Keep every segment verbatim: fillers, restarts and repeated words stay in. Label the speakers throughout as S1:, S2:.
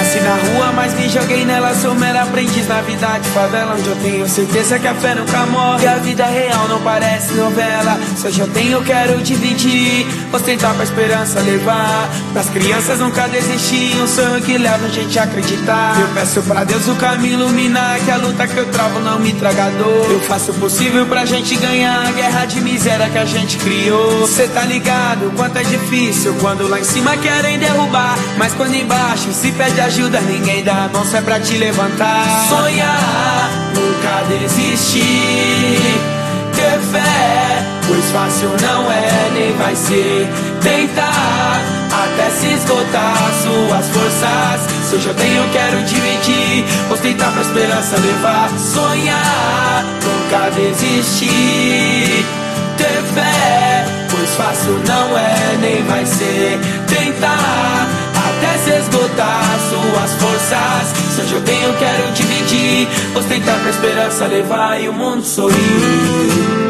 S1: Nasci na rua, mas me joguei nela. Sou mero aprendiz na vida de favela, onde eu tenho certeza que a fé nunca morre. E a vida real não parece novela. Se hoje eu tenho, eu quero dividir. Ostentar pra esperança levar. Pras crianças nunca desistir. Um sonho que leva a gente a acreditar. Eu peço pra Deus o caminho iluminar. Que a luta que eu travo não me traga dor. Eu faço o possível pra gente ganhar a guerra de miséria que a gente criou. Cê tá ligado quanto é difícil quando lá em cima querem derrubar, mas quando embaixo se pede ajuda ninguém dá a mão só é pra te levantar. Sonhar, nunca desistir, ter fé, pois fácil não é nem vai ser. Tentar até se esgotar suas forças. Se hoje eu tenho, eu quero dividir. Ostentar pra esperança levar. Sonhar, nunca desistir, ter fé, pois fácil não é nem vai ser. Tentar até se esgotar suas forças. Se hoje eu tenho, eu quero dividir. Ostentar pra esperança levar e o mundo sorrir.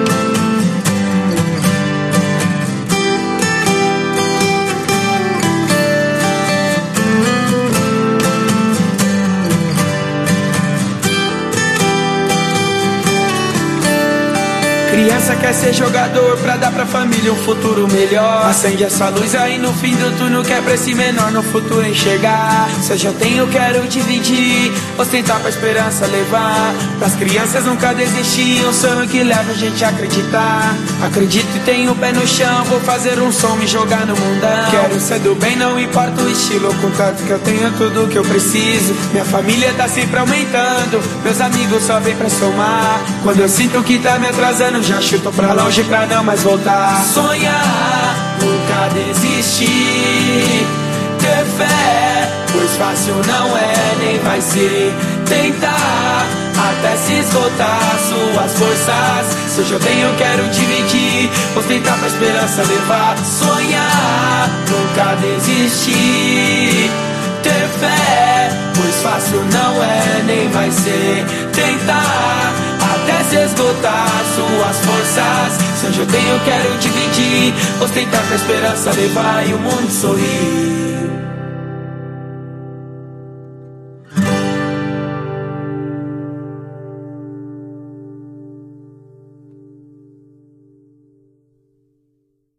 S1: Criança quer ser jogador pra dar pra família um futuro melhor. Acende essa luz aí no fim do túnel que é pra esse menor no futuro enxergar. Se eu já tenho, eu quero dividir. Ostentar pra esperança levar. Pras crianças nunca desistir. Um sonho que leva a gente a acreditar. Acredito e tenho o pé no chão. Vou fazer um som, me jogar no mundão. Quero ser do bem, não importa o estilo. Contanto que eu tenho tudo que eu preciso. Minha família tá sempre aumentando. Meus amigos só vêm pra somar. Quando eu sinto que tá me atrasando, já chuto pra longe pra não mais voltar. Sonhar, nunca desistir, ter fé, pois fácil não é nem vai ser. Tentar até se esgotar suas forças. Se hoje eu tenho, eu quero dividir. Ostentar pra esperança levar. Sonhar, nunca desistir, ter fé, pois fácil não é nem vai ser. Tentar até se esgotar suas forças. Se hoje eu tenho, eu quero dividir. Ostentar pra esperança levar e o mundo sorrir.